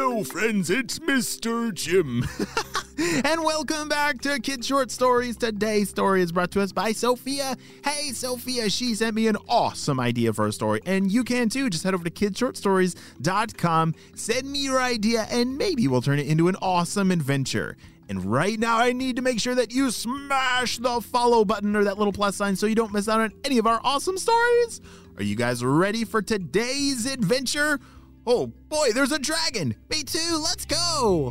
Hello, friends, it's Mr. Jim. And welcome back to Kids Short Stories. Today's story is brought to us by Sophia. Hey, Sophia, she sent me an awesome idea for a story, and you can too. Just head over to kidshortstories.com, send me your idea, and maybe we'll turn it into an awesome adventure. And right now, I need to make sure that you smash the follow button or that little plus sign so you don't miss out on any of our awesome stories. Are you guys ready for today's adventure? Oh boy, there's a dragon. Me too, let's go.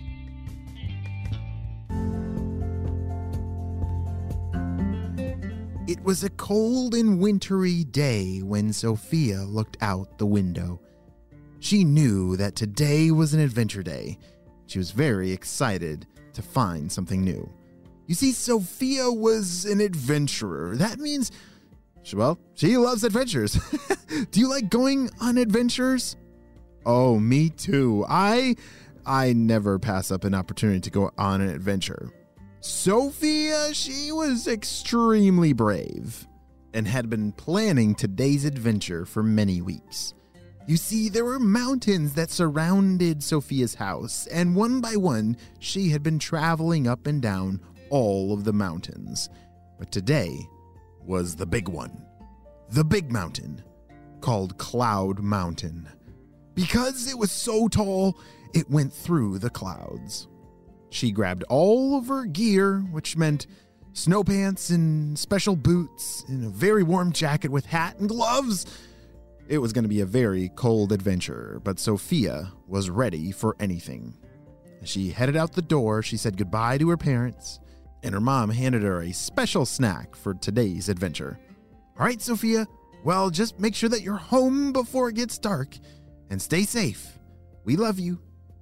It was a cold and wintry day when Sophia looked out the window. She knew that today was an adventure day. She was very excited to find something new. You see, Sophia was an adventurer. That means, well, she loves adventures. Do you like going on adventures? Oh, me too. I never pass up an opportunity to go on an adventure. Sophia, she was extremely brave and had been planning today's adventure for many weeks. You see, there were mountains that surrounded Sophia's house, and one by one, she had been traveling up and down all of the mountains. But today was the big one, the big mountain called Cloud Mountain. Because it was so tall, it went through the clouds. She grabbed all of her gear, which meant snow pants and special boots and a very warm jacket with hat and gloves. It was going to be a very cold adventure, but Sophia was ready for anything. As she headed out the door, she said goodbye to her parents, and her mom handed her a special snack for today's adventure. All right, Sophia, well, just make sure that you're home before it gets dark, and stay safe. We love you.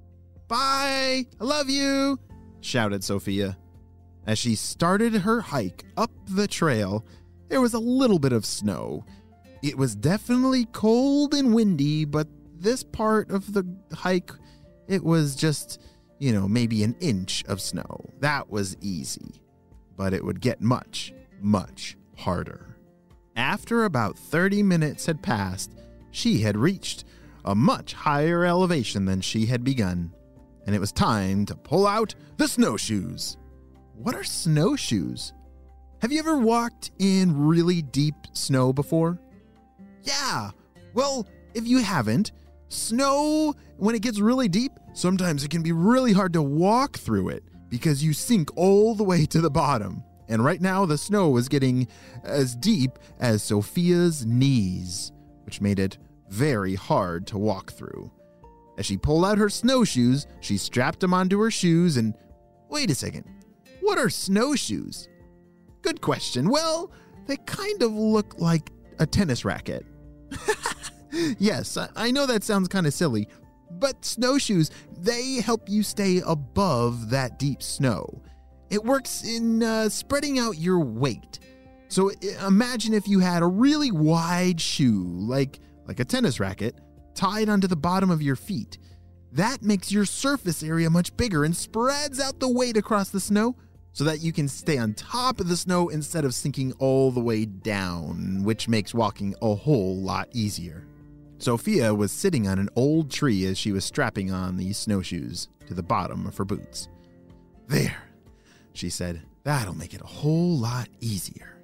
Bye! I love you! Shouted Sophia. As she started her hike up the trail, there was a little bit of snow. It was definitely cold and windy, but this part of the hike, it was just, maybe an inch of snow. That was easy, but it would get much, much harder. After about 30 minutes had passed, she had reached a much higher elevation than she had begun. And it was time to pull out the snowshoes. What are snowshoes? Have you ever walked in really deep snow before? Yeah, well, if you haven't, snow, when it gets really deep, sometimes it can be really hard to walk through it because you sink all the way to the bottom. And right now, the snow was getting as deep as Sophia's knees, which made it very hard to walk through. As she pulled out her snowshoes, she strapped them onto her shoes and... Wait a second. What are snowshoes? Good question. Well, they kind of look like a tennis racket. Yes, I know that sounds kind of silly, but snowshoes, they help you stay above that deep snow. It works in spreading out your weight. So imagine if you had a really wide shoe, like a tennis racket, tied onto the bottom of your feet. That makes your surface area much bigger and spreads out the weight across the snow so that you can stay on top of the snow instead of sinking all the way down, which makes walking a whole lot easier. Sophia was sitting on an old tree as she was strapping on these snowshoes to the bottom of her boots. There, she said, that'll make it a whole lot easier.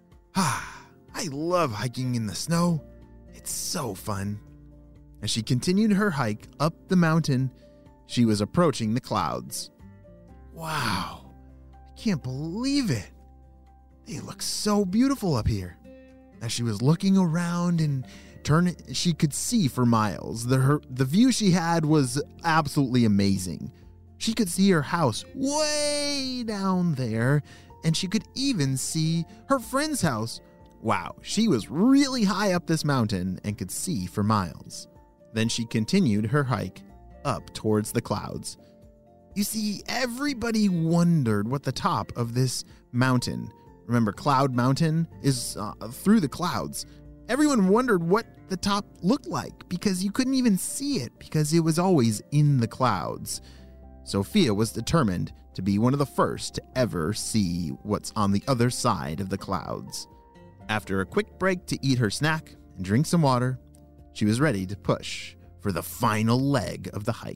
I love hiking in the snow. It's so fun. As she continued her hike up the mountain, she was approaching the clouds. Wow, I can't believe it. They look so beautiful up here. As she was looking around and she could see for miles. The view she had was absolutely amazing. She could see her house way down there, and she could even see her friend's house. Wow, she was really high up this mountain and could see for miles. Then she continued her hike up towards the clouds. You see, everybody wondered what the top of this mountain, remember Cloud Mountain, is through the clouds. Everyone wondered what the top looked like because you couldn't even see it because it was always in the clouds. Sophia was determined to be one of the first to ever see what's on the other side of the clouds. After a quick break to eat her snack and drink some water, she was ready to push for the final leg of the hike.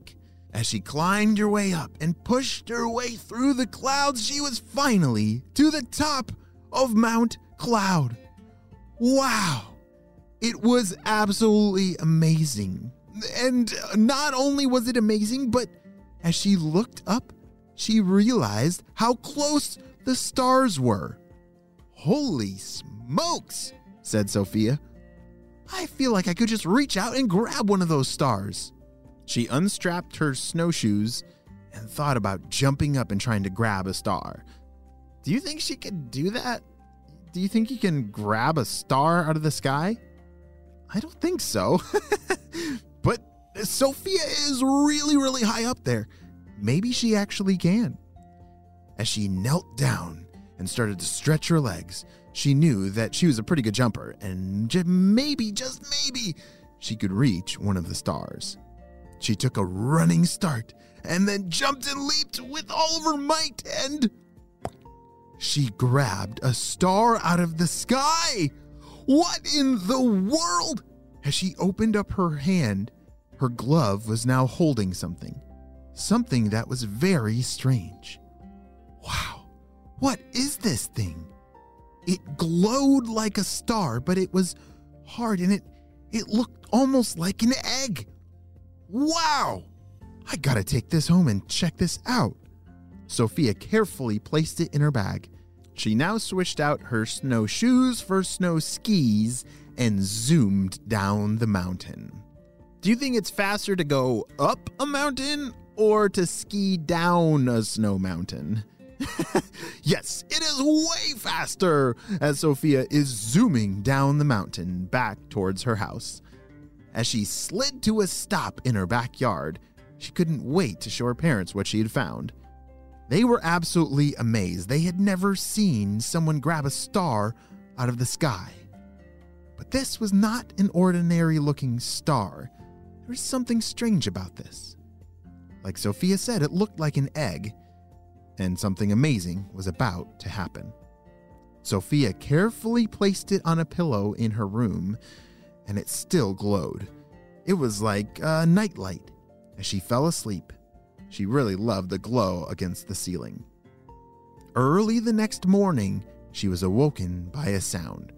As she climbed her way up and pushed her way through the clouds, she was finally to the top of Mount Cloud. Wow! It was absolutely amazing. And not only was it amazing, but as she looked up, she realized how close the stars were. "Holy smokes," said Sophia. "I feel like I could just reach out and grab one of those stars." She unstrapped her snowshoes and thought about jumping up and trying to grab a star. Do you think she could do that? Do you think you can grab a star out of the sky? I don't think so. But Sophia is really, really high up there. Maybe she actually can. As she knelt down and started to stretch her legs, she knew that she was a pretty good jumper, and just maybe, she could reach one of the stars. She took a running start and then jumped and leaped with all of her might, and she grabbed a star out of the sky. What in the world? As she opened up her hand, her glove was now holding something that was very strange. Wow, what is this thing? It glowed like a star, but it was hard and it looked almost like an egg. Wow! I gotta take this home and check this out. Sophia carefully placed it in her bag. She now switched out her snowshoes for snow skis and zoomed down the mountain. Do you think it's faster to go up a mountain or to ski down a snow mountain? Yes, it is way faster, as Sophia is zooming down the mountain back towards her house. As she slid to a stop in her backyard, she couldn't wait to show her parents what she had found. They were absolutely amazed. They had never seen someone grab a star out of the sky. But this was not an ordinary-looking star. There was something strange about this. Like Sophia said, it looked like an egg, and something amazing was about to happen. Sophia carefully placed it on a pillow in her room, and it still glowed. It was like a nightlight. As she fell asleep, she really loved the glow against the ceiling. Early the next morning, she was awoken by a sound.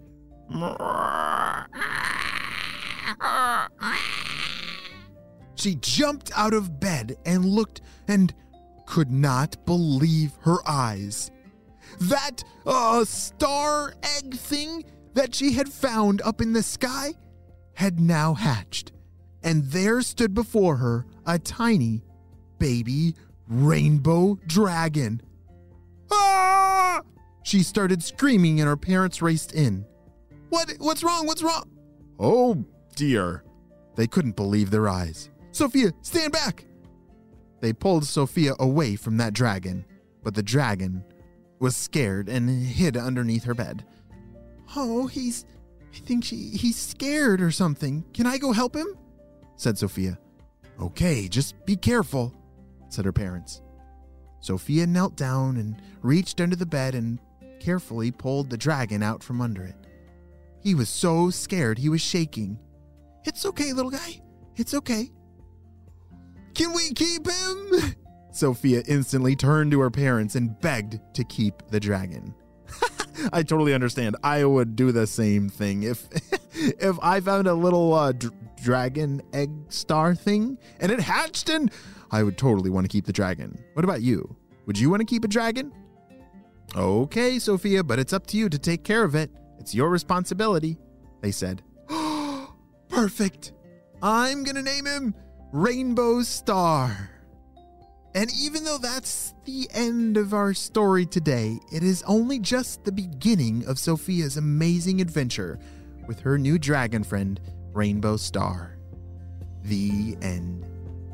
She jumped out of bed and looked and could not believe her eyes. That star egg thing that she had found up in the sky had now hatched, and there stood before her a tiny baby rainbow dragon. Ah! She started screaming and her parents raced in. What's wrong? What's wrong? Oh dear. They couldn't believe their eyes. Sophia, stand back. They pulled Sophia away from that dragon, but the dragon was scared and hid underneath her bed. Oh, I think he's scared or something. Can I go help him? Said Sophia. Okay, just be careful, said her parents. Sophia knelt down and reached under the bed and carefully pulled the dragon out from under it. He was so scared he was shaking. It's okay, little guy. It's okay. Can we keep him? Sophia instantly turned to her parents and begged to keep the dragon. I totally understand. I would do the same thing. If I found a little dragon egg star thing and it hatched, and I would totally want to keep the dragon. What about you? Would you want to keep a dragon? Okay, Sophia, but it's up to you to take care of it. It's your responsibility, they said. Perfect. I'm going to name him Rainbow Star. And even though that's the end of our story today, it is only just the beginning of Sophia's amazing adventure with her new dragon friend, Rainbow Star. The end.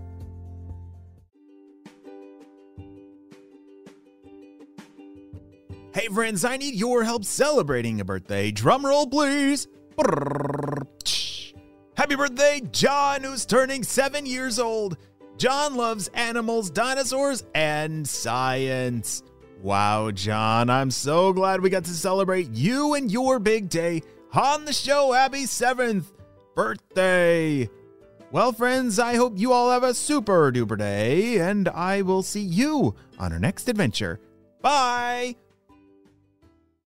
Hey friends, I need your help celebrating a birthday. Drumroll, please. Happy birthday, John, who's turning 7 years old. John loves animals, dinosaurs, and science. Wow, John, I'm so glad we got to celebrate you and your big day on the show. Happy 7th birthday. Well, friends, I hope you all have a super duper day, and I will see you on our next adventure. Bye!